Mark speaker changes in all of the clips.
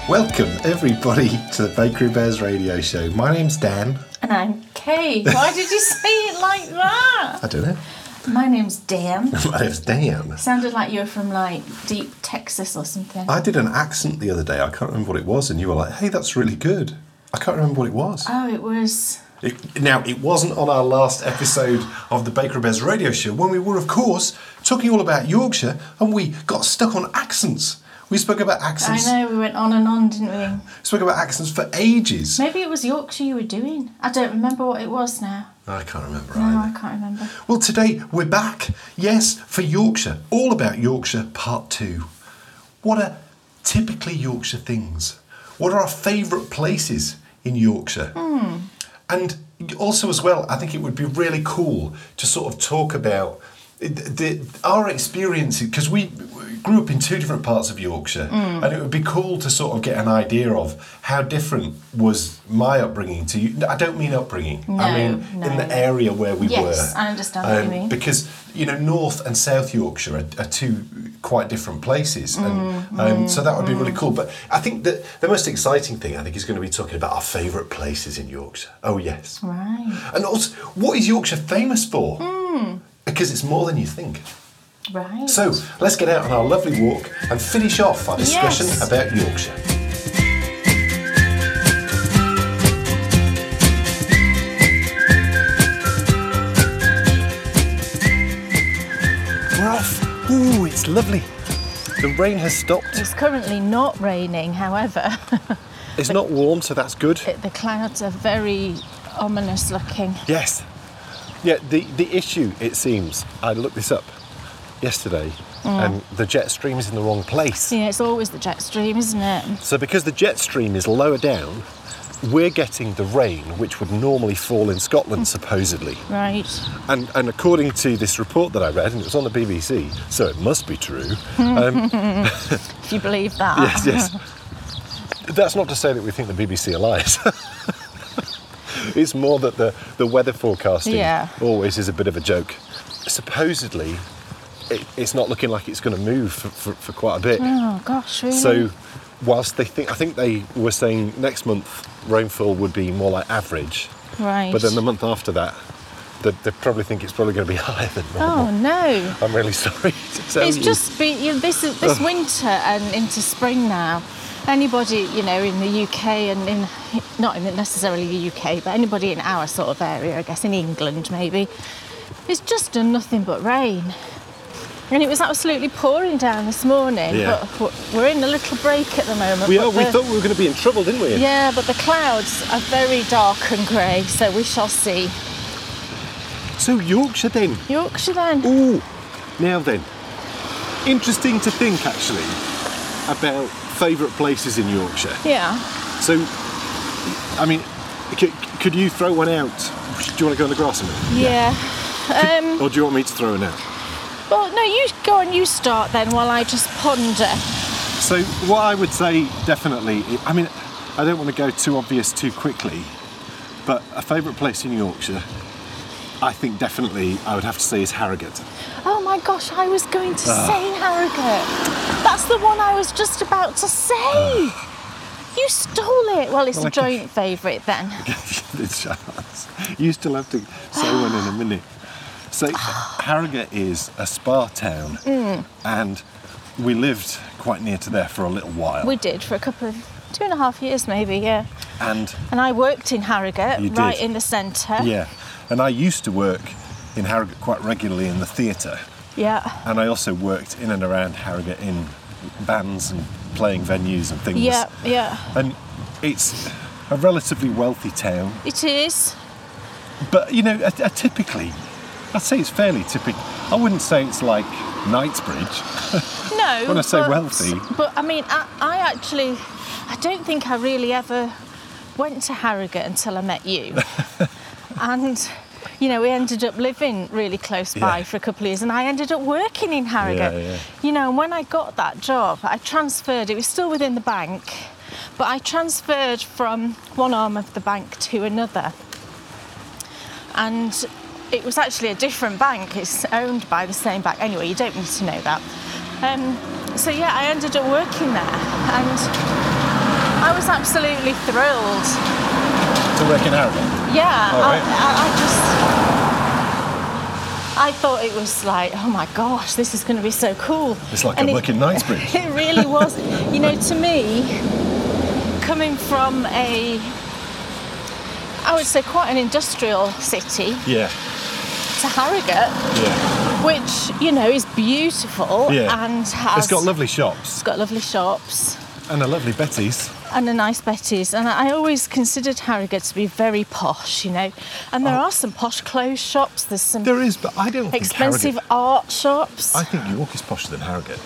Speaker 1: Welcome, everybody, to the Bakery Bears radio show. My name's Dan.
Speaker 2: And I'm Kay. Why did you say it like that?
Speaker 1: I don't know.
Speaker 2: My name's Dan.
Speaker 1: My name's Dan.
Speaker 2: Sounded like you were from, deep Texas or something.
Speaker 1: I did an accent the other day. I can't remember what it was, and you were like, hey, that's really good. I can't remember what it was.
Speaker 2: Oh, it was...
Speaker 1: It wasn't on our last episode of the Bakery Bears radio show when we were, of course, talking all about Yorkshire, and we got stuck on accents. We spoke about accents.
Speaker 2: I know, we went on and on, didn't we?
Speaker 1: Spoke about accents for ages.
Speaker 2: Maybe it was Yorkshire you were doing. I don't remember what it was now.
Speaker 1: I can't remember
Speaker 2: No,
Speaker 1: either.
Speaker 2: I can't remember.
Speaker 1: Well, today we're back. Yes, for Yorkshire. All about Yorkshire Part 2. What are typically Yorkshire things? What are our favourite places in Yorkshire? And also as well, I think it would be really cool to sort of talk about our experience, because we grew up in two different parts of Yorkshire, and it would be cool to sort of get an idea of how different was my upbringing to you. I don't mean upbringing, I mean in the area where we were.
Speaker 2: Yes, I understand what you mean.
Speaker 1: Because, North and South Yorkshire are two quite different places, and so that would be really cool. But I think that the most exciting thing, is going to be talking about our favourite places in Yorkshire. Oh, yes.
Speaker 2: Right.
Speaker 1: And also, what is Yorkshire famous for? Because it's more than you think.
Speaker 2: Right.
Speaker 1: So, let's get out on our lovely walk and finish off our discussion about Yorkshire. We're off. Ooh, it's lovely. The rain has stopped.
Speaker 2: It's currently not raining, however.
Speaker 1: It's not warm, so that's good.
Speaker 2: The clouds are very ominous looking.
Speaker 1: Yes. Yeah, the issue, it seems, I looked this up yesterday, and the jet stream is in the wrong place.
Speaker 2: Yeah, it's always the jet stream, isn't it?
Speaker 1: So because the jet stream is lower down, we're getting the rain which would normally fall in Scotland, supposedly.
Speaker 2: Right.
Speaker 1: And according to this report that I read, and it was on the BBC, so it must be true.
Speaker 2: If you believe that.
Speaker 1: Yes. That's not to say that we think the BBC are liars. It's more that the weather forecasting always is a bit of a joke. Supposedly, it's not looking like it's going to move for quite a bit.
Speaker 2: Oh, gosh, really?
Speaker 1: So, whilst I think they were saying next month rainfall would be more like average.
Speaker 2: Right.
Speaker 1: But then the month after that, they probably think it's probably going to be higher than normal.
Speaker 2: Oh, no.
Speaker 1: I'm really sorry to tell you.
Speaker 2: It's just been, this winter and into spring now. Anybody, in the UK and not necessarily the UK, but anybody in our sort of area, I guess in England maybe, it's just done nothing but rain. And it was absolutely pouring down this morning, but we're in a little break at the moment.
Speaker 1: We thought we were going to be in trouble, didn't we?
Speaker 2: Yeah, but the clouds are very dark and grey, so we shall see.
Speaker 1: So Yorkshire then?
Speaker 2: Yorkshire then.
Speaker 1: Ooh, now then. Interesting to think, actually, about favourite places in Yorkshire.
Speaker 2: Yeah.
Speaker 1: So, could you throw one out? Do you want to go on the grass a minute?
Speaker 2: Yeah.
Speaker 1: Or do you want me to throw one out?
Speaker 2: Well, no, you go and you start then while I just ponder.
Speaker 1: So, what I would say definitely, I don't want to go too obvious too quickly, but a favourite place in Yorkshire, I think definitely I would have to say is Harrogate.
Speaker 2: Oh my gosh, I was going to say Harrogate. That's the one I was just about to say. You stole it. Well, it's a joint favourite then.
Speaker 1: The chance. You still have to say one in a minute. So, Harrogate is a spa town, and we lived quite near to there for a little while.
Speaker 2: We did, for a couple of 2.5 years maybe, yeah.
Speaker 1: And
Speaker 2: I worked in Harrogate, right in the centre.
Speaker 1: Yeah, and I used to work in Harrogate quite regularly in the theatre.
Speaker 2: Yeah.
Speaker 1: And I also worked in and around Harrogate in bands and playing venues and things.
Speaker 2: Yeah, yeah.
Speaker 1: And it's a relatively wealthy town.
Speaker 2: It is.
Speaker 1: But, typically, I'd say it's fairly typical. I wouldn't say it's like Knightsbridge.
Speaker 2: No.
Speaker 1: When I say wealthy.
Speaker 2: But, I don't think I really ever went to Harrogate until I met you. And, we ended up living really close by for a couple of years, and I ended up working in Harrogate. Yeah. And when I got that job, I transferred, it was still within the bank, but I transferred from one arm of the bank to another. And it was actually a different bank. It's owned by the same bank. Anyway, you don't need to know that. So, I ended up working there. And I was absolutely thrilled.
Speaker 1: To work in Harrogate?
Speaker 2: Yeah,
Speaker 1: Oh, right.
Speaker 2: I thought it was like, oh my gosh, this is going to be so cool.
Speaker 1: It's like
Speaker 2: And
Speaker 1: a work in Knightsbridge.
Speaker 2: It really was. You know, to me, coming from I would say quite an industrial city
Speaker 1: Yeah.
Speaker 2: to Harrogate,
Speaker 1: Yeah.
Speaker 2: which, you know, is beautiful
Speaker 1: Yeah.
Speaker 2: and has...
Speaker 1: It's got lovely shops
Speaker 2: It's got lovely shops.
Speaker 1: and a lovely Betty's.
Speaker 2: And a nice Betty's. And I always considered Harrogate to be very posh, you know. And there are some posh clothes shops. There's some
Speaker 1: There is, but I don't think
Speaker 2: expensive
Speaker 1: Harrogate...
Speaker 2: art shops.
Speaker 1: I think York is posher than Harrogate.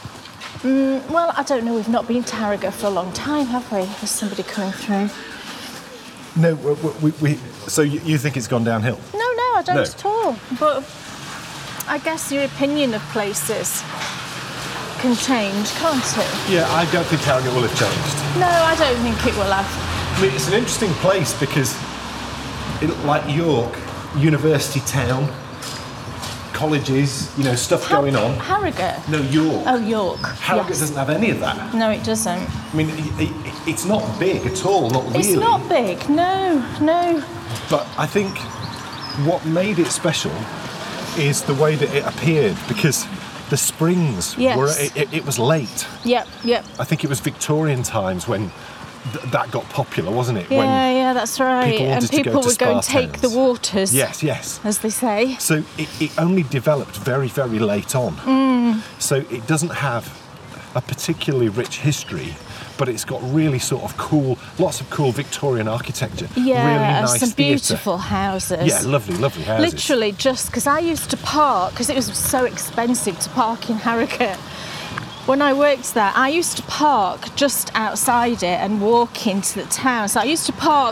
Speaker 2: Well, I don't know. We've not been to Harrogate for a long time, have we? There's somebody coming through.
Speaker 1: No, so you think it's gone downhill?
Speaker 2: No, I don't
Speaker 1: No.
Speaker 2: at all. But I guess your opinion of places can change, can't it?
Speaker 1: Yeah, I don't think Harrogate will have changed.
Speaker 2: No, I don't think it will have.
Speaker 1: I mean, it's an interesting place because, like York, university town, colleges, you know, stuff going on.
Speaker 2: Harrogate?
Speaker 1: No, York.
Speaker 2: Oh, York.
Speaker 1: Harrogate
Speaker 2: yes.
Speaker 1: doesn't have any of that.
Speaker 2: No, it doesn't.
Speaker 1: I mean, it's not big at all, not really.
Speaker 2: It's not big, no.
Speaker 1: But I think what made it special is the way that it appeared, because the springs
Speaker 2: Yes.
Speaker 1: were. It was late.
Speaker 2: Yep.
Speaker 1: I think it was Victorian times when that got popular, wasn't it?
Speaker 2: Yeah, that's right.
Speaker 1: people wanted
Speaker 2: And
Speaker 1: to go
Speaker 2: people
Speaker 1: to
Speaker 2: would go and
Speaker 1: spa
Speaker 2: take the
Speaker 1: towns.
Speaker 2: waters,
Speaker 1: Yes.
Speaker 2: as they say.
Speaker 1: So it only developed very, very late on. So it doesn't have a particularly rich history, but it's got really sort of cool, lots of cool Victorian architecture.
Speaker 2: Yeah,
Speaker 1: really
Speaker 2: and
Speaker 1: nice
Speaker 2: some
Speaker 1: theatre.
Speaker 2: beautiful houses.
Speaker 1: Yeah, lovely houses.
Speaker 2: Literally, just because I used to park, because it was so expensive to park in Harrogate. When I worked there, I used to park just outside it and walk into the town. So I used to park,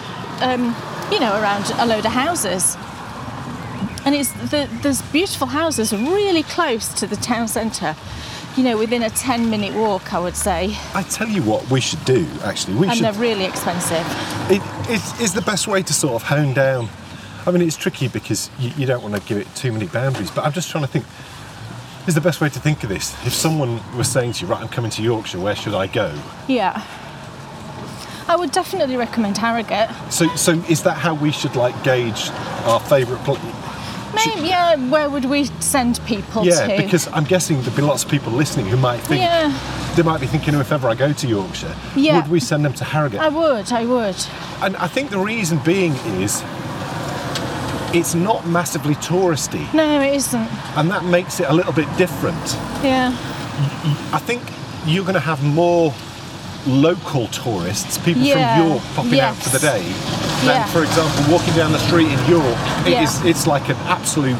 Speaker 2: around a load of houses. And there's beautiful houses really close to the town centre. You know, within a 10-minute walk, I would say.
Speaker 1: I tell you what we should do, actually.
Speaker 2: And they're really expensive.
Speaker 1: It's the best way to sort of hone down. I mean, it's tricky because you don't want to give it too many boundaries, but I'm just trying to think, is the best way to think of this? If someone was saying to you, right, I'm coming to Yorkshire, where should I go?
Speaker 2: Yeah. I would definitely recommend Harrogate.
Speaker 1: So is that how we should, like, gauge our favourite place?
Speaker 2: Maybe, yeah, where would we send people to?
Speaker 1: Yeah, because I'm guessing there'd be lots of people listening who might think, they might be thinking, if ever I go to Yorkshire, would we send them to Harrogate?
Speaker 2: I would.
Speaker 1: And I think the reason being is it's not massively touristy.
Speaker 2: No, it isn't.
Speaker 1: And that makes it a little bit different.
Speaker 2: Yeah.
Speaker 1: I think you're going to have more local tourists, people from York popping out for the day, than, for example, walking down the street in York. It's like an absolute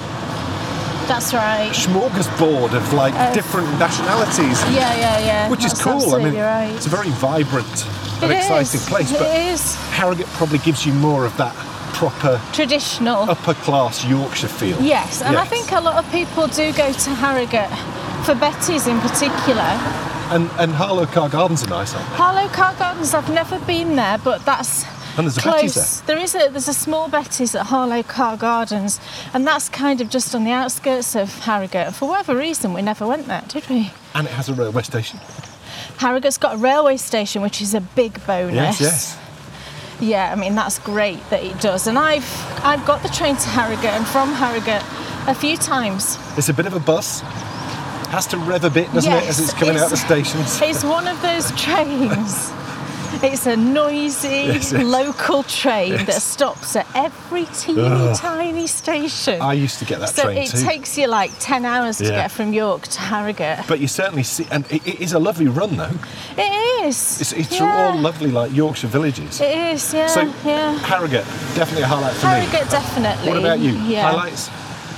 Speaker 2: That's right.
Speaker 1: smorgasbord of like different nationalities.
Speaker 2: Yeah.
Speaker 1: Which is
Speaker 2: That's
Speaker 1: cool. I mean,
Speaker 2: right.
Speaker 1: it's a very vibrant and exciting place. But
Speaker 2: It is.
Speaker 1: Harrogate probably gives you more of that proper
Speaker 2: Traditional.
Speaker 1: upper class Yorkshire feel.
Speaker 2: Yes, and I think a lot of people do go to Harrogate for Betty's in particular.
Speaker 1: And Harlow Car Gardens are nice, aren't they?
Speaker 2: Harlow Car Gardens, I've never been there, but that's
Speaker 1: And there's a
Speaker 2: close.
Speaker 1: Betty's there.
Speaker 2: There's a small Betty's at Harlow Car Gardens, and that's kind of just on the outskirts of Harrogate. And for whatever reason, we never went there, did we?
Speaker 1: And it has a railway station.
Speaker 2: Harrogate's got a railway station, which is a big bonus.
Speaker 1: Yes.
Speaker 2: Yeah, I mean, that's great that it does. And I've got the train to Harrogate and from Harrogate a few times.
Speaker 1: It's a bit of a bus. Has to rev a bit, doesn't it, as it's coming out the stations?
Speaker 2: It's one of those trains. It's a noisy local train that stops at every teeny tiny station.
Speaker 1: I used to get that train too.
Speaker 2: So it takes you like 10 hours to get from York to Harrogate.
Speaker 1: But you certainly see, and it is a lovely run though.
Speaker 2: It is.
Speaker 1: It's through all lovely like Yorkshire villages.
Speaker 2: It is, yeah.
Speaker 1: So
Speaker 2: yeah.
Speaker 1: Harrogate, definitely a highlight for me.
Speaker 2: Harrogate, definitely.
Speaker 1: What about you?
Speaker 2: Yeah.
Speaker 1: Highlights?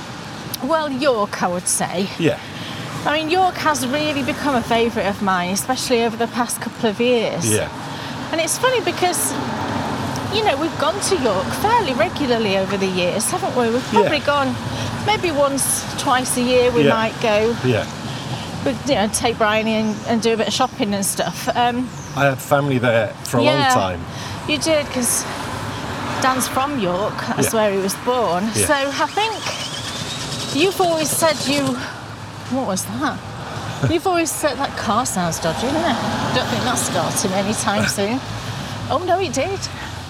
Speaker 2: Well, York, I would say.
Speaker 1: Yeah.
Speaker 2: I mean, York has really become a favourite of mine, especially over the past couple of years.
Speaker 1: Yeah.
Speaker 2: And it's funny because, you know, we've gone to York fairly regularly over the years, haven't we? We've probably gone maybe once, twice a year we might go.
Speaker 1: Yeah.
Speaker 2: But, you know, take Brian in and do a bit of shopping and stuff.
Speaker 1: I had family there for a long time.
Speaker 2: You did, because Dan's from York. That's where he was born.
Speaker 1: Yeah.
Speaker 2: So I think you've always said what was that? You've always said that car sounds dodgy, doesn't it? I don't think that's starting anytime soon. Oh no, it did.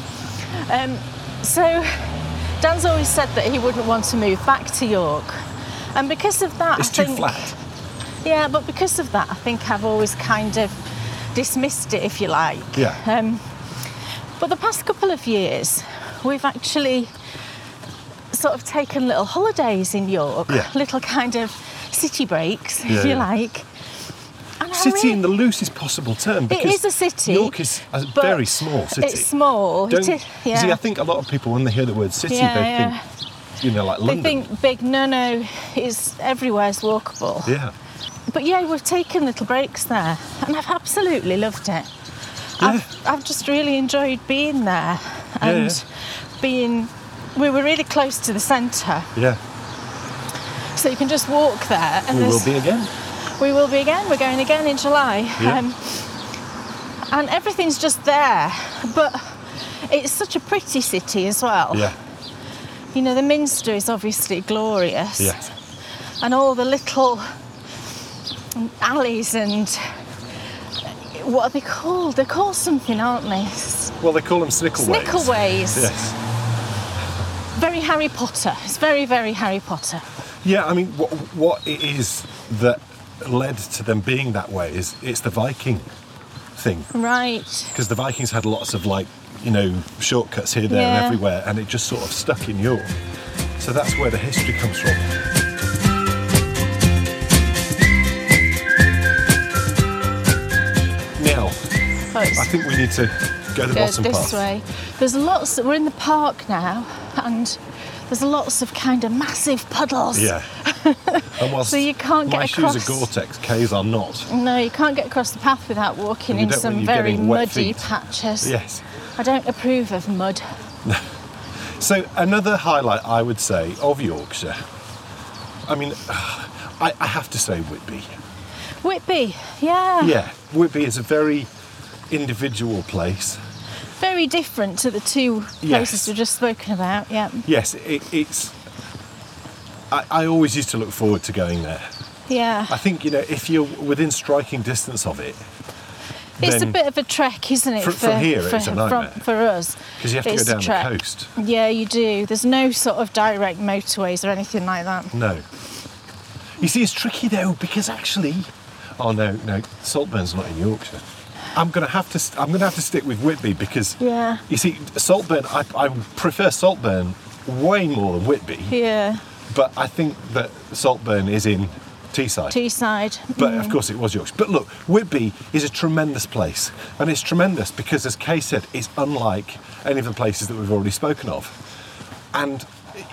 Speaker 2: So Dan's always said that he wouldn't want to move back to York, and because of that,
Speaker 1: It's too flat.
Speaker 2: Yeah, but because of that, I think I've always kind of dismissed it, if you like.
Speaker 1: Yeah.
Speaker 2: But the past couple of years, we've actually sort of taken little holidays in York,
Speaker 1: Yeah.
Speaker 2: little kind of city breaks,
Speaker 1: Yeah,
Speaker 2: if you
Speaker 1: yeah.
Speaker 2: like. And I
Speaker 1: City
Speaker 2: really-
Speaker 1: in the loosest possible term.
Speaker 2: It
Speaker 1: Because
Speaker 2: is a city.
Speaker 1: York is a
Speaker 2: but
Speaker 1: very small city.
Speaker 2: It's small.
Speaker 1: Don't,
Speaker 2: it is, yeah.
Speaker 1: You see, I think a lot of people, when they hear the word city,
Speaker 2: Yeah,
Speaker 1: they
Speaker 2: yeah.
Speaker 1: think, like
Speaker 2: They
Speaker 1: London.
Speaker 2: think big, no, is everywhere's walkable.
Speaker 1: Yeah.
Speaker 2: But yeah, we've taken little breaks there, and I've absolutely loved it.
Speaker 1: Yeah.
Speaker 2: I've just really enjoyed being there, and
Speaker 1: yeah.
Speaker 2: we were really close to the centre,
Speaker 1: Yeah.
Speaker 2: so you can just walk there. And
Speaker 1: We will
Speaker 2: there's-
Speaker 1: be again.
Speaker 2: We will be again. We're going again in July.
Speaker 1: Yeah.
Speaker 2: And everything's just there, but it's such a pretty city as well.
Speaker 1: Yeah.
Speaker 2: You know, the Minster is obviously glorious.
Speaker 1: Yes.
Speaker 2: And all the little alleys and what are they called? They're called something, aren't they?
Speaker 1: Well, they call them Snickleways.
Speaker 2: Snickleways.
Speaker 1: Yes.
Speaker 2: Very Harry Potter. It's very, very Harry Potter.
Speaker 1: Yeah, I mean, what it is that led to them being that way is it's the Viking thing.
Speaker 2: Right.
Speaker 1: Because the Vikings had lots of, shortcuts here, there,
Speaker 2: Yeah.
Speaker 1: and everywhere, and it just sort of stuck in York. So that's where the history comes from. Now,
Speaker 2: Oh, it's
Speaker 1: I think we need to go the
Speaker 2: goes
Speaker 1: bottom
Speaker 2: this
Speaker 1: path.
Speaker 2: way. There's lots. We're in the park now, and there's lots of kind of massive puddles.
Speaker 1: Yeah. And whilst
Speaker 2: So you can't get
Speaker 1: my shoes
Speaker 2: across.
Speaker 1: are Gore-Tex, K's are not.
Speaker 2: No, you can't get across the path without walking
Speaker 1: And you
Speaker 2: in
Speaker 1: don't
Speaker 2: some
Speaker 1: want you
Speaker 2: very
Speaker 1: getting wet
Speaker 2: muddy
Speaker 1: feet.
Speaker 2: patches.
Speaker 1: Yes.
Speaker 2: I don't approve of mud.
Speaker 1: So another highlight, I would say, of Yorkshire, I mean, I have to say Whitby.
Speaker 2: Whitby, yeah.
Speaker 1: Yeah, Whitby is a very individual place.
Speaker 2: Very different to the two places
Speaker 1: Yes.
Speaker 2: we've just spoken about, yeah.
Speaker 1: Yes, it's... I always used to look forward to going there.
Speaker 2: Yeah.
Speaker 1: I think, if you're within striking distance of it,
Speaker 2: It's a
Speaker 1: then-
Speaker 2: bit of a trek, isn't it?
Speaker 1: From here, it's a nightmare.
Speaker 2: For us.
Speaker 1: because you have to
Speaker 2: It's
Speaker 1: go
Speaker 2: a
Speaker 1: down the
Speaker 2: trek.
Speaker 1: coast.
Speaker 2: Yeah, you do. There's no sort of direct motorways or anything like that.
Speaker 1: No. You see, it's tricky though, because actually... Oh, no, Saltburn's not in Yorkshire. I'm going to have to stick with Whitby because...
Speaker 2: Yeah.
Speaker 1: You see, Saltburn, I prefer Saltburn way more than Whitby.
Speaker 2: Yeah.
Speaker 1: But I think that Saltburn is in Teesside.
Speaker 2: Teesside.
Speaker 1: But of course it was Yorkshire. But look, Whitby is a tremendous place. And it's tremendous because, as Kay said, it's unlike any of the places that we've already spoken of. And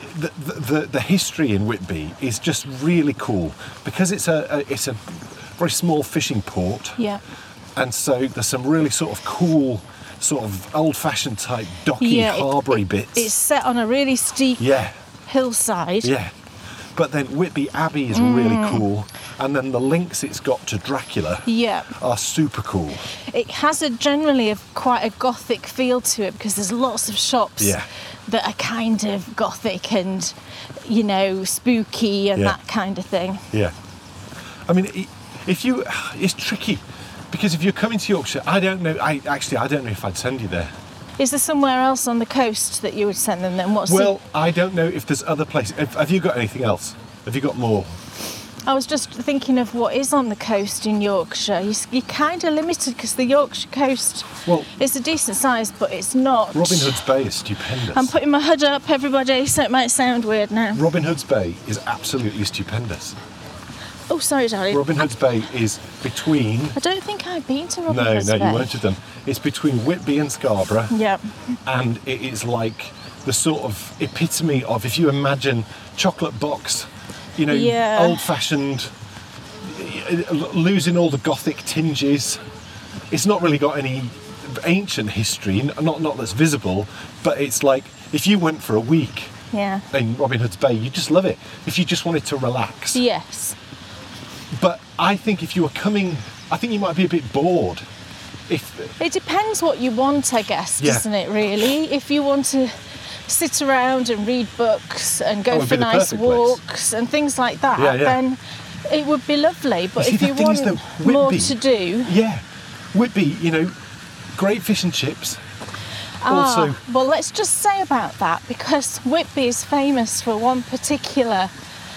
Speaker 1: the history in Whitby is just really cool because it's a very small fishing port.
Speaker 2: Yeah.
Speaker 1: And so there's some really sort of cool, sort of old-fashioned type docky,
Speaker 2: Yeah,
Speaker 1: harboury bits.
Speaker 2: It's set on a really steep
Speaker 1: Yeah.
Speaker 2: hillside.
Speaker 1: Yeah. But then Whitby Abbey is really cool, and then the links it's got to Dracula
Speaker 2: Yeah.
Speaker 1: are super cool.
Speaker 2: It has generally quite a gothic feel to it because there's lots of shops
Speaker 1: Yeah.
Speaker 2: that are kind of gothic and, spooky and
Speaker 1: Yeah.
Speaker 2: that kind of thing.
Speaker 1: Yeah. I mean, it's tricky because if you're coming to Yorkshire, I don't know. I don't know if I'd send you there.
Speaker 2: Is there somewhere else on the coast that you would send them then?
Speaker 1: Well, I don't know if there's other places. Have you got anything else? Have you got more?
Speaker 2: I was just thinking of what is on the coast in Yorkshire. You're kind of limited because the Yorkshire coast
Speaker 1: Well-
Speaker 2: is a decent size, but it's not.
Speaker 1: Robin Hood's Bay is stupendous.
Speaker 2: I'm putting my hood up, everybody, so it might sound weird now.
Speaker 1: Robin Hood's Bay is absolutely stupendous.
Speaker 2: Oh, sorry, darling.
Speaker 1: Robin Hood's Bay is between...
Speaker 2: I don't think I've been to Robin
Speaker 1: No,
Speaker 2: Hood's
Speaker 1: you
Speaker 2: Bay.
Speaker 1: won't have done. It's between Whitby and Scarborough.
Speaker 2: Yeah.
Speaker 1: And it is like the sort of epitome of, if you imagine chocolate box,
Speaker 2: Yeah.
Speaker 1: old-fashioned, losing all the Gothic tinges. It's not really got any ancient history, not that's visible, but it's like if you went for a week
Speaker 2: Yeah.
Speaker 1: in Robin Hood's Bay, you just love it. If you just wanted to relax.
Speaker 2: Yes.
Speaker 1: But I think if you were coming, I think you might be a bit bored.
Speaker 2: It depends what you want, I guess,
Speaker 1: Yeah.
Speaker 2: doesn't it, really? If you want to sit around and read books and go
Speaker 1: it'd
Speaker 2: for
Speaker 1: be the
Speaker 2: nice
Speaker 1: perfect place.
Speaker 2: walks and things like that,
Speaker 1: Yeah, yeah.
Speaker 2: then It would be lovely, but
Speaker 1: You see,
Speaker 2: if
Speaker 1: the
Speaker 2: you
Speaker 1: thing
Speaker 2: want
Speaker 1: is, though,
Speaker 2: more
Speaker 1: Whitby-
Speaker 2: to do...
Speaker 1: Yeah, Whitby, great fish and chips. Also,
Speaker 2: well, let's just say about that, because Whitby is famous for one particular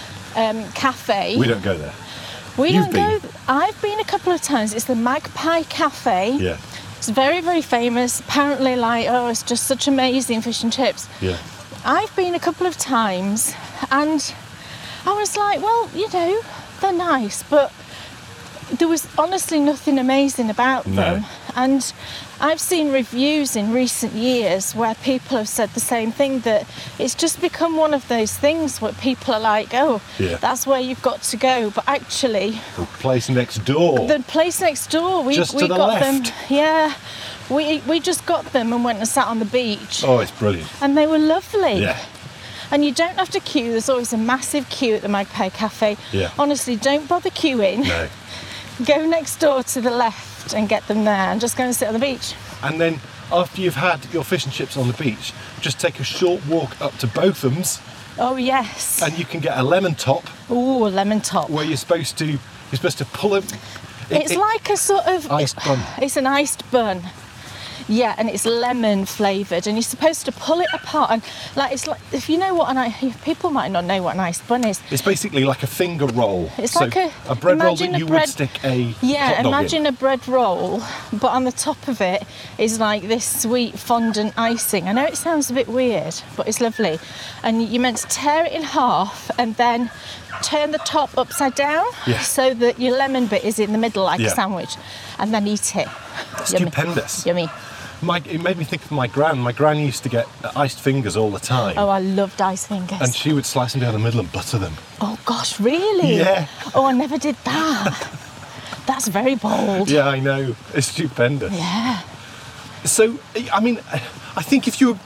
Speaker 2: cafe.
Speaker 1: we don't go there.
Speaker 2: We
Speaker 1: You've
Speaker 2: don't
Speaker 1: been.
Speaker 2: go. I've been a couple of times. It's the Magpie Cafe.
Speaker 1: Yeah,
Speaker 2: It's very, very famous. Apparently, it's just such amazing fish and chips.
Speaker 1: yeah.
Speaker 2: I've been a couple of times, and I was like, well, they're nice, but there was honestly nothing amazing about
Speaker 1: No.
Speaker 2: them. And I've seen reviews in recent years where people have said the same thing, that it's just become one of those things where people are like, oh,
Speaker 1: Yeah.
Speaker 2: that's where you've got to go. But actually,
Speaker 1: The place next door.
Speaker 2: the place next door, we
Speaker 1: Just to the
Speaker 2: got them.
Speaker 1: left.
Speaker 2: Yeah, we just got them and went and sat on the beach,
Speaker 1: Oh, it's brilliant.
Speaker 2: and they were lovely.
Speaker 1: Yeah.
Speaker 2: And you don't have to queue. There's always a massive queue at the Magpie Cafe.
Speaker 1: Yeah.
Speaker 2: Honestly, don't bother queuing.
Speaker 1: No.
Speaker 2: Go next door to the left and get them there, and just go and sit on the beach.
Speaker 1: And then after you've had your fish and chips on the beach, just take a short walk up to Botham's,
Speaker 2: Oh yes.
Speaker 1: and you can get a lemon top
Speaker 2: Ooh, a lemon top.
Speaker 1: where you're supposed to pull it.
Speaker 2: It's like a sort of
Speaker 1: iced bun.
Speaker 2: It's an iced bun. Yeah, and it's lemon flavoured, and you're supposed to pull it apart, and it's like, if you know what people might not know what an iced bun is.
Speaker 1: It's basically like a finger roll.
Speaker 2: It's
Speaker 1: so
Speaker 2: like
Speaker 1: a bread roll
Speaker 2: imagine
Speaker 1: that
Speaker 2: a
Speaker 1: you
Speaker 2: bread-
Speaker 1: would stick a
Speaker 2: Yeah,
Speaker 1: hot dog
Speaker 2: imagine
Speaker 1: in.
Speaker 2: a bread roll, but on the top of it is like this sweet fondant icing. I know it sounds a bit weird, but it's lovely. And you're meant to tear it in half and then turn the top upside down,
Speaker 1: Yeah.
Speaker 2: so that your lemon bit is in the middle like
Speaker 1: Yeah.
Speaker 2: a sandwich, and then eat it.
Speaker 1: Stupendous.
Speaker 2: Yummy.
Speaker 1: It made me think of my gran. My gran used to get iced fingers all the time.
Speaker 2: Oh, I loved ice fingers.
Speaker 1: And she would slice them down the middle and butter them.
Speaker 2: Oh gosh, really?
Speaker 1: Yeah.
Speaker 2: Oh, I never did that. That's very bold.
Speaker 1: Yeah, I know. It's stupendous.
Speaker 2: Yeah.
Speaker 1: So, I mean, I think if you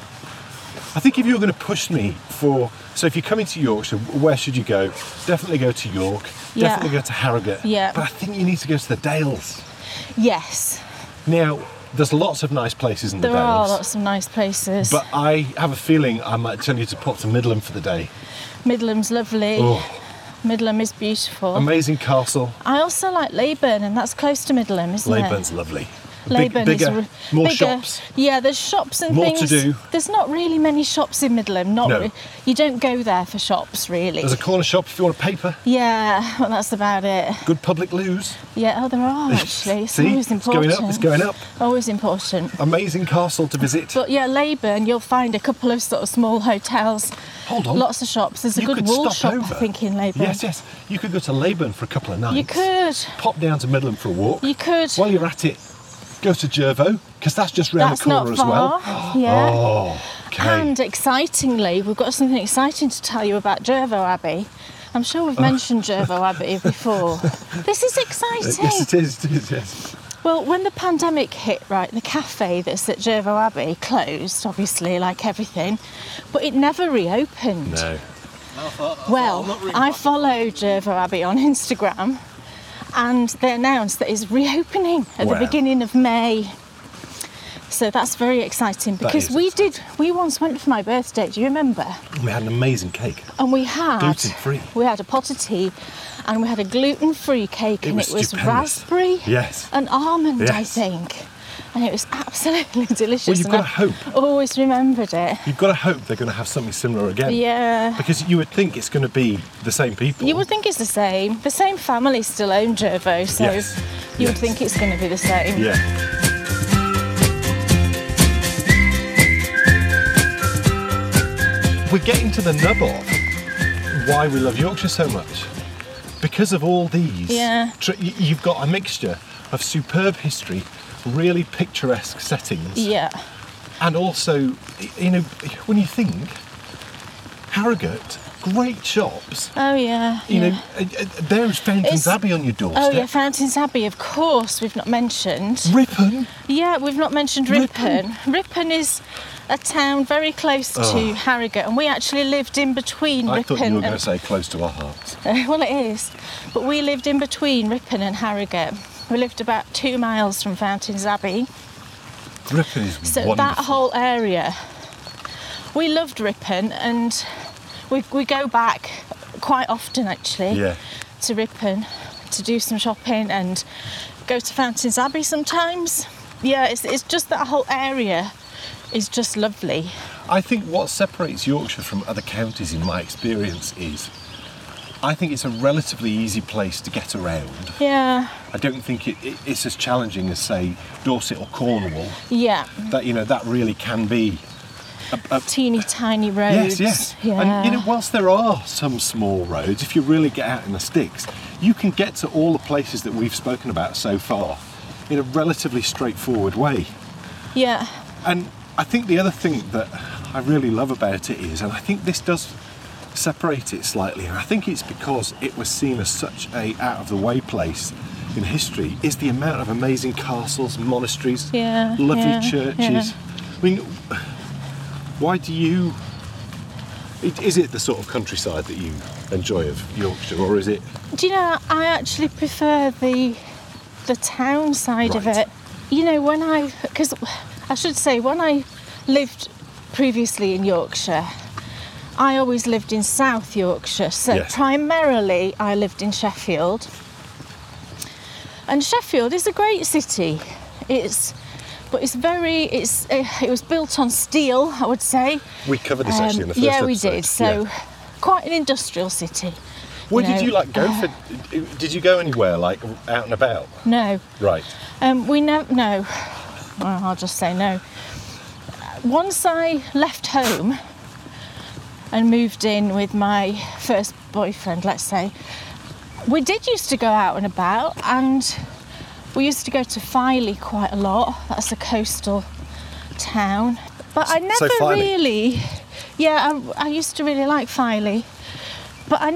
Speaker 1: were going to push me so if you're coming to Yorkshire, where should you go? Definitely go to York.
Speaker 2: Yeah.
Speaker 1: Definitely go to Harrogate.
Speaker 2: Yeah.
Speaker 1: But I think you need to go to the Dales.
Speaker 2: Yes.
Speaker 1: Now, there's lots of nice places in the
Speaker 2: There
Speaker 1: Dales.
Speaker 2: are lots of nice places.
Speaker 1: But I have a feeling I might tell you to pop to Middleham for the day.
Speaker 2: Midland's lovely.
Speaker 1: Oh,
Speaker 2: Midland is beautiful.
Speaker 1: amazing castle.
Speaker 2: I also like Leyburn, and that's close to Midland, isn't
Speaker 1: Leyburn's lovely.
Speaker 2: it? Leyburn
Speaker 1: bigger,
Speaker 2: is
Speaker 1: more
Speaker 2: bigger.
Speaker 1: shops.
Speaker 2: Yeah, there's shops and
Speaker 1: More
Speaker 2: things.
Speaker 1: to do.
Speaker 2: There's not really many shops in Midland.
Speaker 1: No.
Speaker 2: You don't go there for shops, really.
Speaker 1: There's a corner shop if you want a paper.
Speaker 2: Yeah, well, that's about it.
Speaker 1: Good public loos.
Speaker 2: Yeah, oh, there are actually. It's
Speaker 1: See,
Speaker 2: always
Speaker 1: it's
Speaker 2: important.
Speaker 1: going up. It's going up.
Speaker 2: Always important.
Speaker 1: Amazing castle to visit.
Speaker 2: But yeah, Leyburn, you'll find a couple of sort of small hotels.
Speaker 1: Hold on.
Speaker 2: Lots of shops. There's a
Speaker 1: You
Speaker 2: good
Speaker 1: could
Speaker 2: wool
Speaker 1: stop
Speaker 2: shop,
Speaker 1: over.
Speaker 2: I think, in Leyburn.
Speaker 1: Yes. You could go to Leyburn for a couple of nights.
Speaker 2: You could.
Speaker 1: Pop down to Midland for a walk.
Speaker 2: You could.
Speaker 1: While you're at it, go to Jervo, because that's just round
Speaker 2: That's
Speaker 1: the corner
Speaker 2: not
Speaker 1: as
Speaker 2: far.
Speaker 1: well.
Speaker 2: Yeah.
Speaker 1: Oh, okay.
Speaker 2: And excitingly, we've got something exciting to tell you about Jervo Abbey. I'm sure we've mentioned Jervo Abbey before. This is exciting.
Speaker 1: Yes, it is, yes.
Speaker 2: Well, when the pandemic hit, right, the cafe that's at Jervo Abbey closed, obviously, like everything, but it never reopened.
Speaker 1: No.
Speaker 2: Well, I follow Jervo Abbey on Instagram, and they announced that it's reopening at the
Speaker 1: Wow.
Speaker 2: beginning of May. So that's very exciting, because
Speaker 1: is
Speaker 2: we once went for my birthday, do you remember?
Speaker 1: We had an amazing cake.
Speaker 2: And we had
Speaker 1: Gluten-free.
Speaker 2: We had a pot of tea, and we had a gluten-free cake,
Speaker 1: It
Speaker 2: and
Speaker 1: was
Speaker 2: it was
Speaker 1: stupendous.
Speaker 2: raspberry
Speaker 1: Yes.
Speaker 2: and almond, I
Speaker 1: Yes.
Speaker 2: think. And it was absolutely delicious.
Speaker 1: Well, you've
Speaker 2: and
Speaker 1: got to hope.
Speaker 2: I've always remembered it.
Speaker 1: You've got to hope they're going to have something similar again.
Speaker 2: Yeah.
Speaker 1: Because you would think it's going to be the same people.
Speaker 2: You would think it's the same. The same family still own Jervo, so
Speaker 1: Yes.
Speaker 2: you would
Speaker 1: Yes.
Speaker 2: think it's going to be the same.
Speaker 1: Yeah. We're getting to the nub of why we love Yorkshire so much. Because of all these.
Speaker 2: Yeah.
Speaker 1: You've got a mixture of superb history, really picturesque settings,
Speaker 2: Yeah.
Speaker 1: and also, when you think, Harrogate, great shops.
Speaker 2: Oh, yeah. yeah.
Speaker 1: There's Fountains
Speaker 2: It's-
Speaker 1: Abbey on your doorstep.
Speaker 2: Oh, yeah, Fountains Abbey, of course, we've not mentioned.
Speaker 1: Ripon.
Speaker 2: Yeah, we've not mentioned
Speaker 1: Ripon.
Speaker 2: Ripon. Ripon is a town very close to Harrogate, and we actually lived in between
Speaker 1: I
Speaker 2: Ripon
Speaker 1: thought you were going
Speaker 2: and...
Speaker 1: to say close to our hearts.
Speaker 2: Well, it is. But we lived in between Ripon and Harrogate. We lived about 2 miles from Fountains Abbey.
Speaker 1: Ripon is
Speaker 2: So
Speaker 1: wonderful.
Speaker 2: that whole area, we loved Ripon, and we go back quite often, actually.
Speaker 1: Yeah.
Speaker 2: to Ripon to do some shopping and go to Fountains Abbey sometimes. Yeah, it's just that whole area is just lovely.
Speaker 1: I think what separates Yorkshire from other counties in my experience is I think it's a relatively easy place to get around.
Speaker 2: Yeah.
Speaker 1: I don't think it's as challenging as, say, Dorset or Cornwall.
Speaker 2: Yeah.
Speaker 1: That, you know, that really can be a
Speaker 2: teeny tiny roads.
Speaker 1: Yes.
Speaker 2: Yeah.
Speaker 1: And, you know, whilst there are some small roads, if you really get out in the sticks, you can get to all the places that we've spoken about so far in a relatively straightforward way.
Speaker 2: Yeah.
Speaker 1: And I think the other thing that I really love about it is, and I think this does separate it slightly, and I think it's because it was seen as such a out-of-the-way place in history, is the amount of amazing castles, monasteries, lovely churches.
Speaker 2: Yeah.
Speaker 1: I mean, why do you... Is it the sort of countryside that you enjoy of Yorkshire, or is it...
Speaker 2: Do you know, I actually prefer the town side of
Speaker 1: Right.
Speaker 2: it. You know, because I should say, when I lived previously in Yorkshire, I always lived in South Yorkshire, so
Speaker 1: Yes.
Speaker 2: primarily I lived in Sheffield. And Sheffield is a great city. It was built on steel, I would say.
Speaker 1: We covered this actually in the first
Speaker 2: Yeah, we
Speaker 1: episode.
Speaker 2: did. So quite an industrial city.
Speaker 1: Where did you go for... Did you go anywhere, like, out and about?
Speaker 2: No.
Speaker 1: Right.
Speaker 2: No. Well, I'll just say no. Once I left home and moved in with my first boyfriend, let's say, we did used to go out and about, and we used to go to Filey quite a lot. That's a coastal town. But I never
Speaker 1: Filey.
Speaker 2: really... Yeah, I used to really like Filey. But I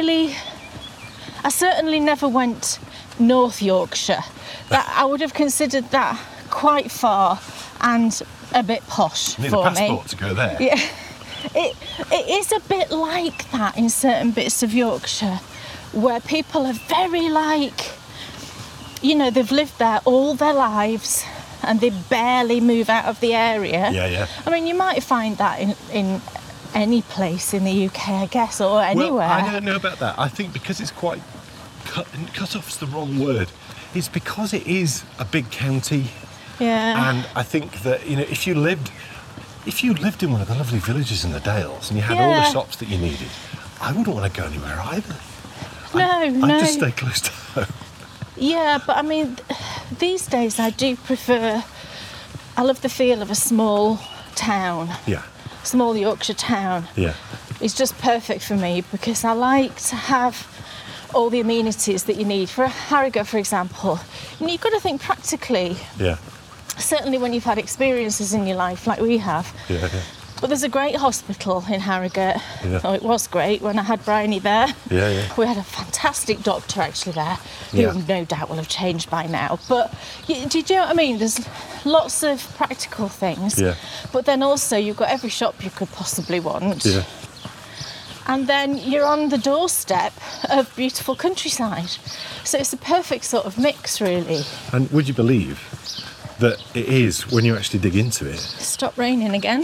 Speaker 2: certainly never went North Yorkshire. That I would have considered that quite far and a bit posh
Speaker 1: You need
Speaker 2: for
Speaker 1: a passport
Speaker 2: me.
Speaker 1: to go there.
Speaker 2: Yeah, it is a bit like that in certain bits of Yorkshire, where people are very like, you know, they've lived there all their lives and they barely move out of the area.
Speaker 1: Yeah.
Speaker 2: I mean, you might find that in any place in the UK, I guess, or anywhere.
Speaker 1: Well, I don't know about that. I think because it's quite... Cut off's the wrong word. It's because it is a big county.
Speaker 2: Yeah.
Speaker 1: And I think that, you know, if you lived in one of the lovely villages in the Dales and you had all the shops that you needed, I wouldn't want to go anywhere either. I'd just stay close to home.
Speaker 2: Yeah, but I mean, these days I do prefer... I love the feel of a small town.
Speaker 1: Yeah.
Speaker 2: Small Yorkshire town.
Speaker 1: Yeah.
Speaker 2: It's just perfect for me because I like to have all the amenities that you need. For Harrogate, for example, you've got to think practically.
Speaker 1: Yeah.
Speaker 2: Certainly when you've had experiences in your life like we have.
Speaker 1: Yeah.
Speaker 2: But there's a great hospital in Harrogate.
Speaker 1: Yeah.
Speaker 2: Oh, it was great when I had Bryony there.
Speaker 1: Yeah.
Speaker 2: We had a fantastic doctor actually there, who
Speaker 1: Yeah.
Speaker 2: no doubt will have changed by now. But do you know what I mean? There's lots of practical things.
Speaker 1: Yeah.
Speaker 2: But then also you've got every shop you could possibly want.
Speaker 1: Yeah.
Speaker 2: And then you're on the doorstep of beautiful countryside. So it's a perfect sort of mix, really.
Speaker 1: And would you believe that it is, when you actually dig into it,
Speaker 2: Stop raining again.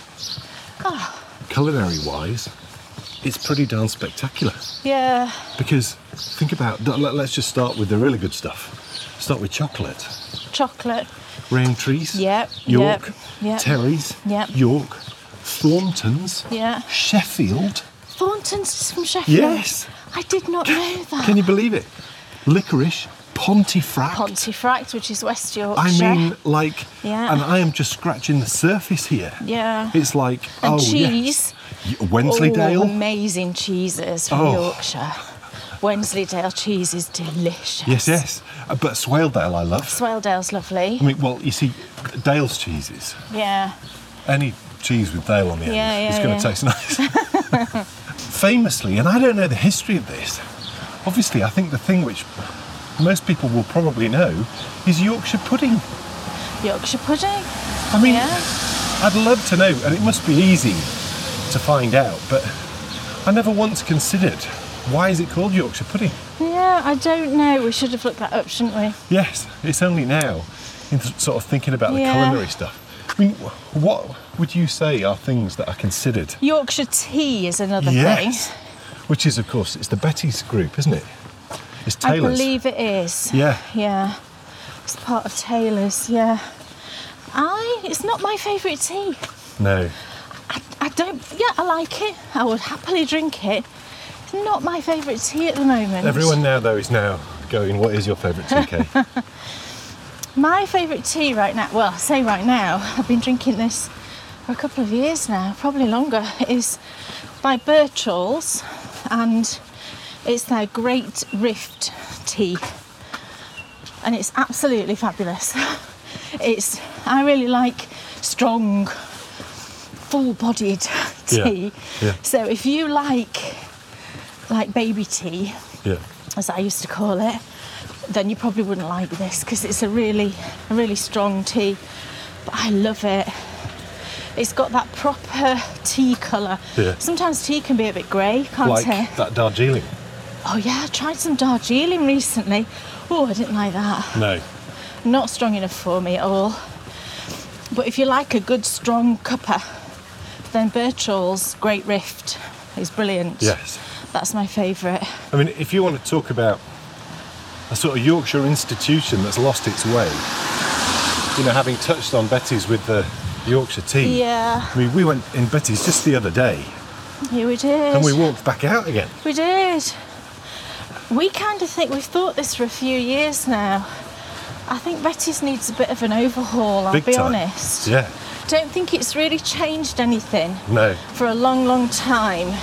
Speaker 1: culinary-wise, it's pretty darn spectacular.
Speaker 2: Yeah.
Speaker 1: Because think about... Let's just start with the really good stuff. Start with chocolate.
Speaker 2: Chocolate.
Speaker 1: Rowntree's.
Speaker 2: Yep.
Speaker 1: York.
Speaker 2: Yep.
Speaker 1: Terry's.
Speaker 2: Yep.
Speaker 1: York. Thornton's.
Speaker 2: Yeah.
Speaker 1: Sheffield.
Speaker 2: Thornton's is from Sheffield.
Speaker 1: Yes.
Speaker 2: I did not know that.
Speaker 1: Can you believe it? Licorice. Pontefract.
Speaker 2: Pontefract, which is West Yorkshire.
Speaker 1: I mean, like...
Speaker 2: Yeah.
Speaker 1: And I am just scratching the surface here.
Speaker 2: Yeah.
Speaker 1: It's like...
Speaker 2: And
Speaker 1: oh,
Speaker 2: cheese.
Speaker 1: Yes. Wensleydale.
Speaker 2: Oh, amazing cheeses from
Speaker 1: Oh.
Speaker 2: Yorkshire. Wensleydale cheese is delicious.
Speaker 1: Yes. But Swaledale I love.
Speaker 2: Swaledale's lovely.
Speaker 1: I mean, well, you see, Dale's cheeses.
Speaker 2: Yeah.
Speaker 1: Any cheese with Dale on the end
Speaker 2: Yeah,
Speaker 1: is going to taste nice. Famously, and I don't know the history of this, obviously I think the thing which most people will probably know is Yorkshire pudding.
Speaker 2: Yorkshire pudding.
Speaker 1: I mean,
Speaker 2: Yeah.
Speaker 1: I'd love to know, and it must be easy to find out, but I never once considered, why is it called Yorkshire pudding?
Speaker 2: Yeah, I don't know. We should have looked that up, shouldn't we?
Speaker 1: Yes, it's only now, in sort of thinking about the
Speaker 2: Yeah.
Speaker 1: culinary stuff. I mean, what would you say are things that are considered?
Speaker 2: Yorkshire tea is another
Speaker 1: Yes.
Speaker 2: thing.
Speaker 1: Which is, of course, it's the Betty's group, isn't it? It's Taylor's.
Speaker 2: I believe it is.
Speaker 1: Yeah.
Speaker 2: Yeah. It's part of Taylor's, yeah. It's not my favourite tea.
Speaker 1: No.
Speaker 2: I like it. I would happily drink it. It's not my favourite tea at the moment.
Speaker 1: Everyone now, though, is now going, what is your favourite tea, Kay?
Speaker 2: My favourite tea right now, well, I say right now, I've been drinking this for a couple of years now, probably longer, is by Birchall's, and it's their Great Rift tea. And it's absolutely fabulous. I really like strong, full-bodied tea.
Speaker 1: Yeah.
Speaker 2: So if you like baby tea,
Speaker 1: Yeah.
Speaker 2: as I used to call it, then you probably wouldn't like this because it's a really strong tea. But I love it. It's got that proper tea colour.
Speaker 1: Yeah.
Speaker 2: Sometimes tea can be a bit grey, can't it?
Speaker 1: Like that Darjeeling.
Speaker 2: Oh yeah, I tried some Darjeeling recently. Oh, I didn't like that.
Speaker 1: No.
Speaker 2: Not strong enough for me at all. But if you like a good strong cuppa, then Birchall's Great Rift is brilliant.
Speaker 1: Yes.
Speaker 2: That's my favourite.
Speaker 1: I mean, if you want to talk about a sort of Yorkshire institution that's lost its way, you know, having touched on Betty's with the Yorkshire tea.
Speaker 2: Yeah.
Speaker 1: I mean, we went in Betty's just the other day
Speaker 2: Yeah, we did.
Speaker 1: and we walked back out again.
Speaker 2: We did. We kind of think we've thought this for a few years now. I think Betty's needs a bit of an overhaul, I'll
Speaker 1: Big
Speaker 2: be
Speaker 1: time.
Speaker 2: honest.
Speaker 1: Yeah.
Speaker 2: Don't think it's really changed anything
Speaker 1: No.
Speaker 2: for a long time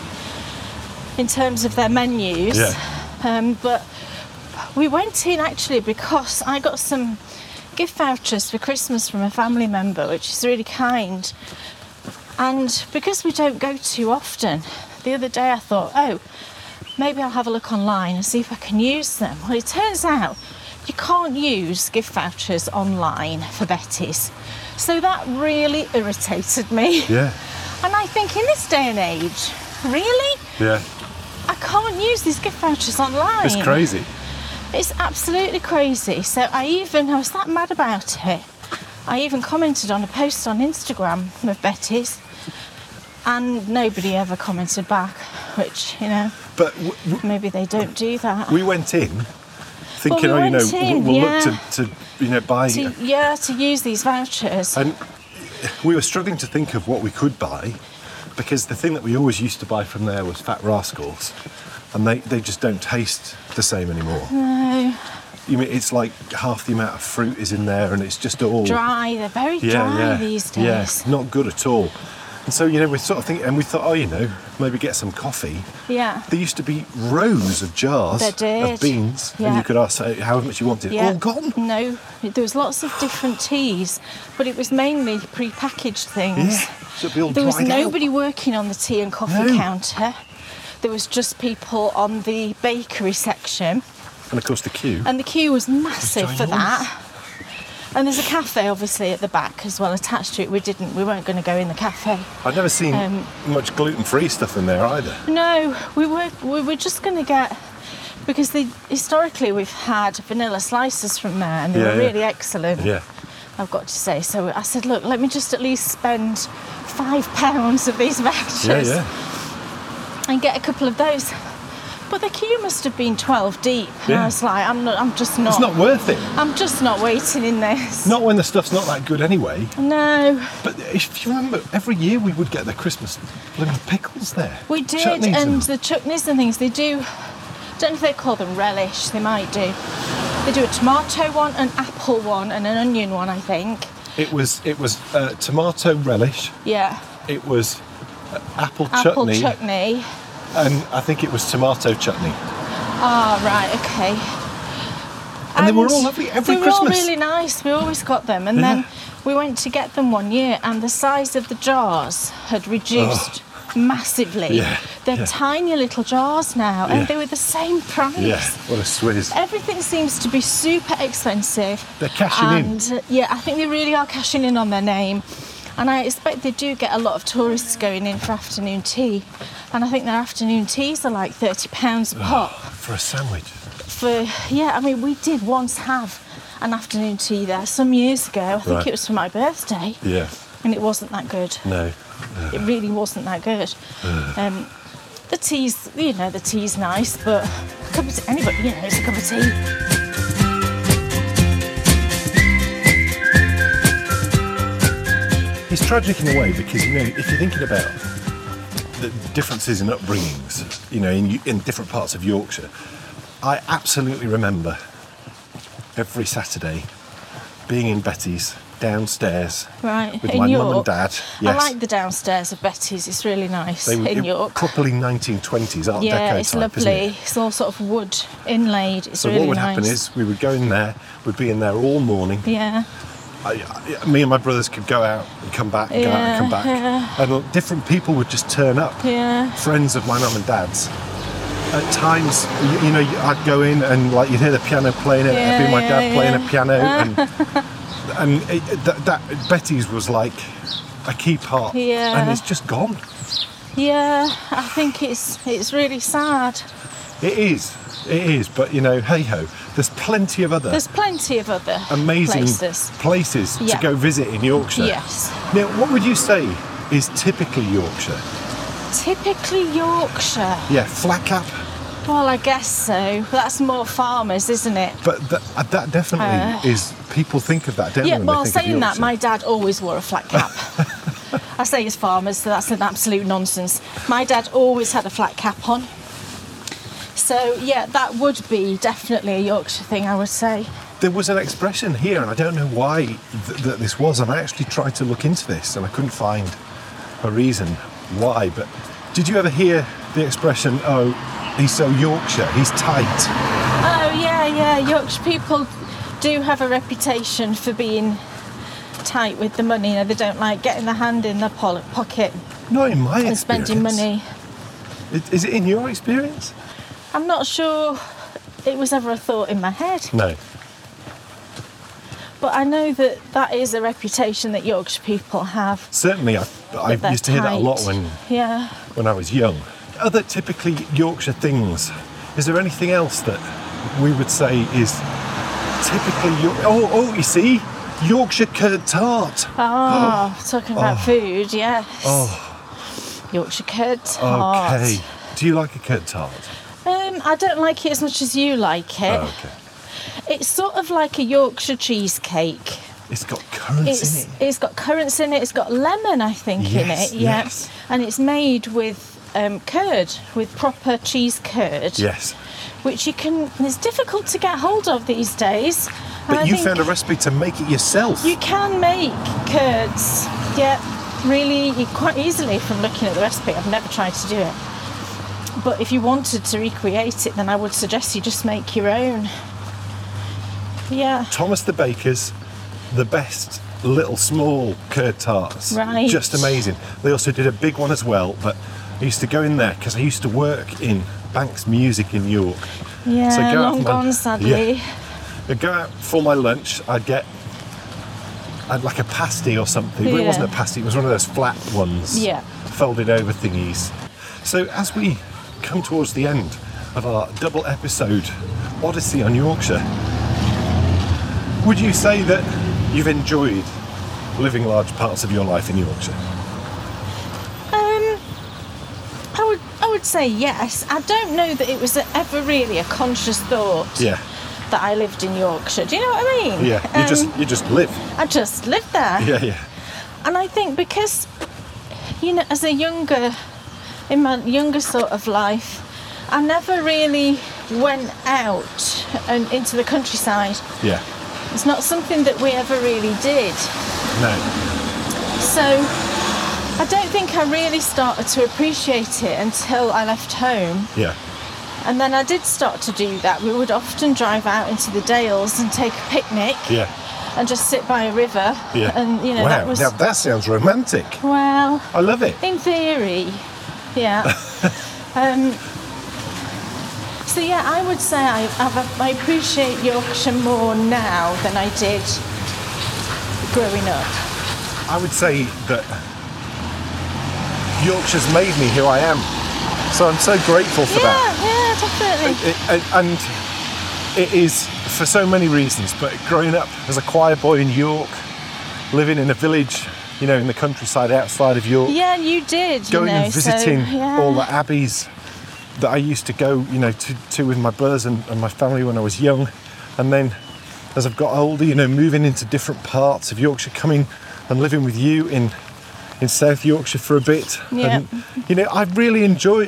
Speaker 2: in terms of their menus.
Speaker 1: Yeah.
Speaker 2: But we went in actually because I got some gift vouchers for Christmas from a family member, which is really kind. And because we don't go too often, the other day I thought, oh, maybe I'll have a look online and see if I can use them. Well, it turns out you can't use gift vouchers online for Betty's. So that really irritated me.
Speaker 1: Yeah.
Speaker 2: And I think in this day and age, really?
Speaker 1: Yeah.
Speaker 2: I can't use these gift vouchers online.
Speaker 1: It's crazy.
Speaker 2: It's absolutely crazy. So I was that mad about it. I even commented on a post on Instagram of Betty's and nobody ever commented back, which, you know,
Speaker 1: But
Speaker 2: maybe they don't do that.
Speaker 1: we went in thinking,
Speaker 2: Well, we
Speaker 1: we'll
Speaker 2: went in,
Speaker 1: look
Speaker 2: yeah.
Speaker 1: to buy.
Speaker 2: To use these vouchers.
Speaker 1: And we were struggling to think of what we could buy because the thing that we always used to buy from there was Fat Rascals, and they just don't taste the same anymore.
Speaker 2: No,
Speaker 1: You mean it's like half the amount of fruit is in there, and it's just all
Speaker 2: dry. They're very dry these days.
Speaker 1: Yeah, not good at all. And so, you know, we're sort of thinking, and we thought, oh, you know, maybe get some coffee.
Speaker 2: Yeah.
Speaker 1: There used to be rows of jars
Speaker 2: There did.
Speaker 1: of beans, and
Speaker 2: Yeah.
Speaker 1: you could ask however much you wanted.
Speaker 2: Yeah.
Speaker 1: All gone.
Speaker 2: No, there was lots of different teas, but it was mainly pre-packaged things.
Speaker 1: Yeah, so it'd be all
Speaker 2: There was
Speaker 1: dried out.
Speaker 2: nobody working on the tea and coffee
Speaker 1: No.
Speaker 2: counter. There was just people on the bakery section,
Speaker 1: And of course the queue.
Speaker 2: and the queue was massive for
Speaker 1: ginormous.
Speaker 2: that. And there's a cafe obviously at the back as well attached to it. We weren't going to go in the cafe.
Speaker 1: I've never seen much gluten-free stuff in there either.
Speaker 2: No, we were just going to get, because historically we've had vanilla slices from there and they
Speaker 1: Yeah,
Speaker 2: were
Speaker 1: yeah.
Speaker 2: really excellent.
Speaker 1: Yeah.
Speaker 2: I've got to say. So I said, look, let me just at least spend £5 of these vouchers
Speaker 1: Yeah,
Speaker 2: and get a couple of those. But the queue must have been 12 deep. And
Speaker 1: Yeah.
Speaker 2: I was like, I'm just not.
Speaker 1: It's not worth it.
Speaker 2: I'm just not waiting in this.
Speaker 1: Not when the stuff's not that good anyway.
Speaker 2: No,
Speaker 1: But if you remember, every year we would get the Christmas blooming pickles there.
Speaker 2: we did.
Speaker 1: Chutneys
Speaker 2: And the chutneys and things, they do, don't know if they call them relish, they might do. They do a tomato one, an apple one, and an onion one, I think.
Speaker 1: It was tomato relish.
Speaker 2: Yeah.
Speaker 1: It was apple
Speaker 2: Apple
Speaker 1: chutney,
Speaker 2: chutney.
Speaker 1: and I think it was tomato chutney.
Speaker 2: Ah, right, okay.
Speaker 1: And they were all lovely every
Speaker 2: they
Speaker 1: Christmas.
Speaker 2: They were all really nice. We always got them. And
Speaker 1: Yeah.
Speaker 2: then we went to get them one year and the size of the jars had reduced massively.
Speaker 1: Yeah,
Speaker 2: They're
Speaker 1: yeah.
Speaker 2: tiny little jars now and
Speaker 1: Yeah.
Speaker 2: they were the same price.
Speaker 1: Yeah, what a swizz.
Speaker 2: Everything seems to be super expensive.
Speaker 1: They're cashing in.
Speaker 2: And yeah, I think they really are cashing in on their name. And I expect they do get a lot of tourists going in for afternoon tea. And I think their afternoon teas are like £30 a pop.
Speaker 1: For a sandwich.
Speaker 2: We did once have an afternoon tea there some years ago. I think
Speaker 1: Right.
Speaker 2: it was for my birthday.
Speaker 1: Yeah.
Speaker 2: And it wasn't that good.
Speaker 1: No.
Speaker 2: It really wasn't that good. The tea's nice, but cup of tea. Anybody, it's a cup of tea.
Speaker 1: It's tragic in a way because, if you're thinking about the differences in upbringings, in different parts of Yorkshire, I absolutely remember every Saturday being in Betty's downstairs
Speaker 2: Right,
Speaker 1: with
Speaker 2: in
Speaker 1: my
Speaker 2: York.
Speaker 1: mum and dad.
Speaker 2: I like the downstairs of Betty's. It's really nice
Speaker 1: They were
Speaker 2: in York.
Speaker 1: properly 1920s Art Deco
Speaker 2: Yeah, it's
Speaker 1: type,
Speaker 2: lovely.
Speaker 1: isn't it?
Speaker 2: It's all sort of wood inlaid. It's
Speaker 1: So
Speaker 2: really
Speaker 1: what would
Speaker 2: nice.
Speaker 1: happen is we would go in there, we'd be in there all morning.
Speaker 2: Yeah.
Speaker 1: Me and my brothers could go out and come back, and go out and come back.
Speaker 2: Yeah.
Speaker 1: And different people would just turn up.
Speaker 2: Yeah.
Speaker 1: Friends of my mum and dad's. At times, I'd go in and you'd hear the piano playing, and it'd be my dad playing a piano, and that Betty's was like a key part,
Speaker 2: Yeah.
Speaker 1: and it's just gone.
Speaker 2: Yeah, I think it's really sad.
Speaker 1: It is, but hey ho, there's plenty of other
Speaker 2: There's plenty of other
Speaker 1: amazing
Speaker 2: places.
Speaker 1: to
Speaker 2: Yeah.
Speaker 1: go visit in Yorkshire.
Speaker 2: Yes.
Speaker 1: Now, what would you say is typically Yorkshire?
Speaker 2: Typically Yorkshire.
Speaker 1: Yeah, flat cap.
Speaker 2: Well, I guess so. That's more farmers, isn't it?
Speaker 1: But that definitely is. People think of that, don't they?
Speaker 2: Yeah,
Speaker 1: when
Speaker 2: well,
Speaker 1: they think of
Speaker 2: saying that,
Speaker 1: Yorkshire?
Speaker 2: my dad always wore a flat cap. I say it's farmers, so that's an absolute nonsense. My dad always had a flat cap on. So, yeah, that would be definitely a Yorkshire thing, I would say.
Speaker 1: There was an expression here, and I don't know why that this was, and I actually tried to look into this, and I couldn't find a reason why, but did you ever hear the expression, oh, he's so Yorkshire, he's tight?
Speaker 2: Oh, yeah, Yorkshire people do have a reputation for being tight with the money. They don't like getting their hand in their pocket
Speaker 1: Not in my
Speaker 2: and
Speaker 1: experience.
Speaker 2: spending money.
Speaker 1: Is it in your experience?
Speaker 2: I'm not sure it was ever a thought in my head.
Speaker 1: No.
Speaker 2: But I know that is a reputation that Yorkshire people have.
Speaker 1: Certainly, I
Speaker 2: that they're
Speaker 1: used to hear that a lot
Speaker 2: tight.
Speaker 1: when I was young. Other typically Yorkshire things, is there anything else that we would say is typically Oh, you see, Yorkshire curd tart.
Speaker 2: Oh, talking about food, yes.
Speaker 1: Oh,
Speaker 2: Yorkshire curd tart.
Speaker 1: okay. Do you like a curd tart?
Speaker 2: I don't like it as much as you like it.
Speaker 1: Oh, okay.
Speaker 2: It's sort of like a Yorkshire cheesecake.
Speaker 1: It's got currants in it.
Speaker 2: It's got currants in it. It's got lemon, I think,
Speaker 1: Yes,
Speaker 2: in it. Yeah.
Speaker 1: yes.
Speaker 2: And it's made with curd, with proper cheese curd.
Speaker 1: Yes.
Speaker 2: Which it's difficult to get hold of these days. And
Speaker 1: But
Speaker 2: I
Speaker 1: you
Speaker 2: think
Speaker 1: found a recipe to make it yourself.
Speaker 2: you can make curds, really quite easily from looking at the recipe. I've never tried to do it. But if you wanted to recreate it, then I would suggest you just make your own. Yeah.
Speaker 1: Thomas the Baker's, the best little small curd tarts.
Speaker 2: Right.
Speaker 1: Just amazing. They also did a big one as well, but I used to go in there because I used to work in Banks Music in York.
Speaker 2: Yeah,
Speaker 1: So go out
Speaker 2: long
Speaker 1: for my-
Speaker 2: gone, sadly.
Speaker 1: Yeah. I'd go out for my lunch, I'd like a pasty or something. Well, it
Speaker 2: Yeah.
Speaker 1: wasn't a pasty, it was one of those flat ones.
Speaker 2: Yeah.
Speaker 1: Folded over thingies. So as we come towards the end of our double episode Odyssey on Yorkshire, would you say that you've enjoyed living large parts of your life in Yorkshire?
Speaker 2: I would say yes. I don't know that it was ever really a conscious thought
Speaker 1: Yeah.
Speaker 2: that I lived in Yorkshire. Do you know what I mean?
Speaker 1: Yeah. You just live.
Speaker 2: I just lived there.
Speaker 1: Yeah.
Speaker 2: And I think because, as in my younger sort of life, I never really went out and into the countryside.
Speaker 1: Yeah.
Speaker 2: It's not something that we ever really did.
Speaker 1: No.
Speaker 2: So I don't think I really started to appreciate it until I left home.
Speaker 1: Yeah.
Speaker 2: And then I did start to do that. We would often drive out into the Dales and take a picnic
Speaker 1: Yeah.
Speaker 2: and just sit by a river.
Speaker 1: Yeah.
Speaker 2: And,
Speaker 1: wow.
Speaker 2: that was...
Speaker 1: Now that sounds romantic.
Speaker 2: Well,
Speaker 1: I love it.
Speaker 2: in theory, yeah. So yeah, I would say I appreciate Yorkshire more now than I did growing up.
Speaker 1: I would say that Yorkshire's made me who I am. So I'm so grateful for that.
Speaker 2: Yeah, definitely.
Speaker 1: And it is for so many reasons, but growing up as a choir boy in York, living in a village, in the countryside outside of York,
Speaker 2: Yeah, you did.
Speaker 1: going and visiting
Speaker 2: so, yeah.
Speaker 1: all the abbeys, that I used to go, to with my brothers and my family when I was young. And then as I've got older, moving into different parts of Yorkshire, coming and living with you in South Yorkshire for a bit.
Speaker 2: Yeah.
Speaker 1: And, I really enjoyed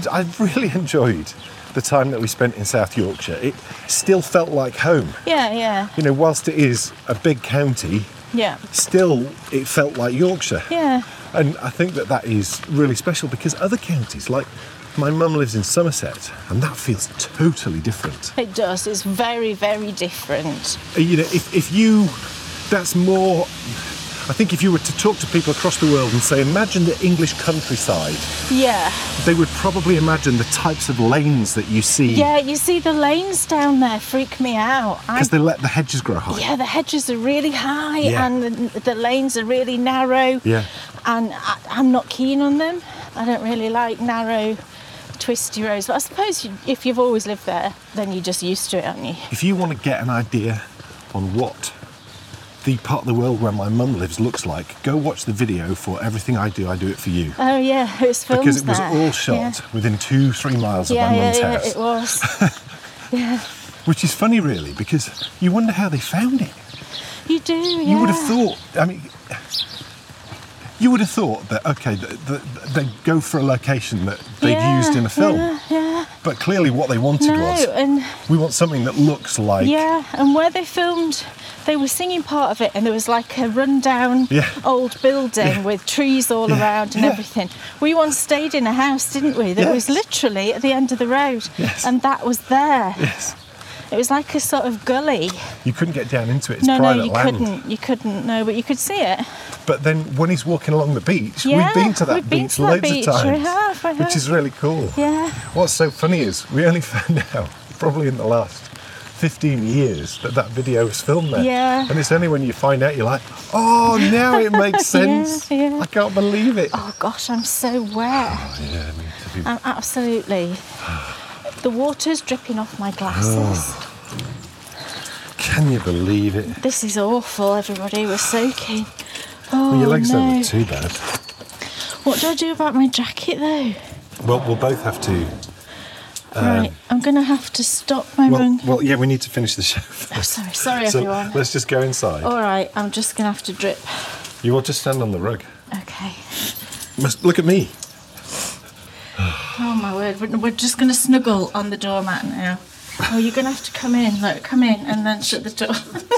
Speaker 1: the time that we spent in South Yorkshire. It still felt like home.
Speaker 2: Yeah.
Speaker 1: Whilst it is a big county,
Speaker 2: Yeah.
Speaker 1: still it felt like Yorkshire.
Speaker 2: Yeah.
Speaker 1: And I think that is really special because other counties, like my mum lives in Somerset, and that feels totally different.
Speaker 2: It does. It's very, very different.
Speaker 1: That's more. I think if you were to talk to people across the world and say, imagine the English countryside,
Speaker 2: Yeah.
Speaker 1: they would probably imagine the types of lanes that you see.
Speaker 2: Yeah, you see the lanes down there freak me out.
Speaker 1: Because they let the hedges grow high.
Speaker 2: Yeah, the hedges are really high
Speaker 1: Yeah.
Speaker 2: and the lanes are really narrow.
Speaker 1: Yeah.
Speaker 2: And I'm not keen on them. I don't really like narrow, twisty roads. But I suppose if you've always lived there, then you're just used to it, aren't you?
Speaker 1: If you want to get an idea on what the part of the world where my mum lives looks like, go watch the video for Everything I Do It For You.
Speaker 2: Oh, yeah, it was filmed
Speaker 1: Because it was
Speaker 2: there.
Speaker 1: all shot within 2-3 miles of my mum's
Speaker 2: Yeah,
Speaker 1: house.
Speaker 2: it was. Yeah.
Speaker 1: Which is funny, really, because you wonder how they found it.
Speaker 2: You do, yeah.
Speaker 1: You would have thought, that, okay, they go for a location that they'd used in a film.
Speaker 2: Yeah.
Speaker 1: But clearly what they wanted was,
Speaker 2: and
Speaker 1: we want something that looks like...
Speaker 2: yeah, and where they filmed, they were singing part of it, and there was like a rundown old building with trees all around and everything. We once stayed in a house, didn't we? That was literally at the end of the road, and that was there.
Speaker 1: Yes.
Speaker 2: It was like a sort of gully.
Speaker 1: You couldn't get down into it. It's private land.
Speaker 2: You couldn't. No, but you could see it.
Speaker 1: But then when he's walking along the beach, we've been to that beach loads of times.
Speaker 2: We have.
Speaker 1: Which is really cool.
Speaker 2: Yeah.
Speaker 1: What's so funny is we only found out, probably in the last 15 years, that video was filmed there.
Speaker 2: Yeah.
Speaker 1: And it's only when you find out you're like, oh, now it makes sense.
Speaker 2: Yeah.
Speaker 1: I can't believe it.
Speaker 2: Oh gosh, I'm so wet.
Speaker 1: Oh, yeah, me too.
Speaker 2: I'm absolutely. The water's dripping off my glasses.
Speaker 1: Can you believe it?
Speaker 2: This is awful, everybody. We're soaking.
Speaker 1: Well, your legs don't
Speaker 2: no.
Speaker 1: look too bad.
Speaker 2: What do I do about my jacket, though?
Speaker 1: Well, we'll both have to...
Speaker 2: Right, I'm going to have to stop my run.
Speaker 1: Well, yeah, we need to finish the show.
Speaker 2: Oh, sorry,
Speaker 1: So
Speaker 2: everyone.
Speaker 1: let's just go inside.
Speaker 2: All right, I'm just going to have to drip.
Speaker 1: You will just stand on the rug.
Speaker 2: Okay.
Speaker 1: Look at me.
Speaker 2: Oh, my word. We're just going to snuggle on the doormat now. Oh, you're going to have to come in. Look, come in and then shut the door.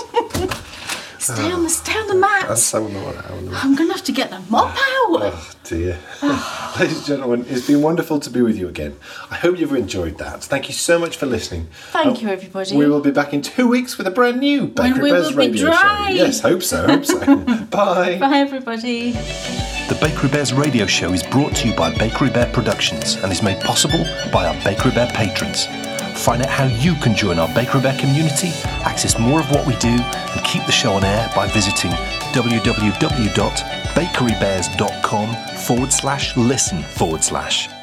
Speaker 2: Stay on the mat.
Speaker 1: That's so annoying.
Speaker 2: I'm going to have to get the mop out.
Speaker 1: Oh, dear. Ladies and gentlemen, it's been wonderful to be with you again. I hope you've enjoyed that. Thank you so much for listening.
Speaker 2: Thank you, everybody.
Speaker 1: We will be back in 2 weeks with a brand new Bakery
Speaker 2: we
Speaker 1: Bears
Speaker 2: will be
Speaker 1: radio
Speaker 2: dry.
Speaker 1: show. Yes, hope so. Bye.
Speaker 2: Bye, everybody.
Speaker 3: The Bakery Bears radio show is brought to you by Bakery Bear Productions and is made possible by our Bakery Bear patrons. Find out how you can join our Bakery Bear community, access more of what we do, and keep the show on air by visiting www.bakerybears.com/listen/.